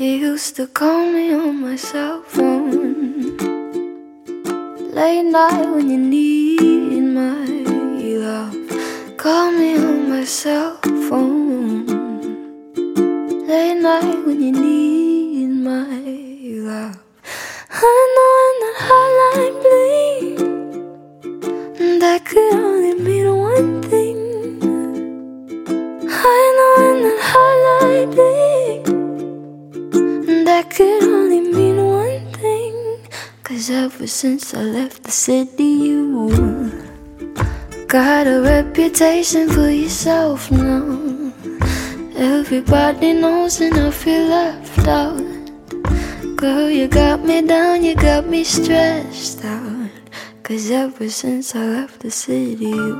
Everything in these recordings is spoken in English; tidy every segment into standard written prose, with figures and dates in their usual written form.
You used to call me on my cell phone late night when you need my love. Call me on my cell phone late night when you need my love. I know when that hotline bling, that could only mean one thing. I know when that hotline bling, that could only mean one thing. 'Cause ever since I left the city, you got a reputation for yourself now. Everybody knows and I feel left out. Girl, you got me down, you got me stressed out. 'Cause ever since I left the city, you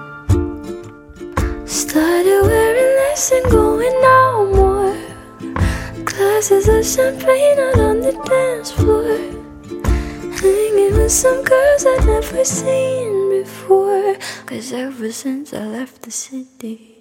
started wearing less and going out more. Glasses of champagne out on the dance floor, hanging with some girls I'd never seen before. 'Cause ever since I left the city,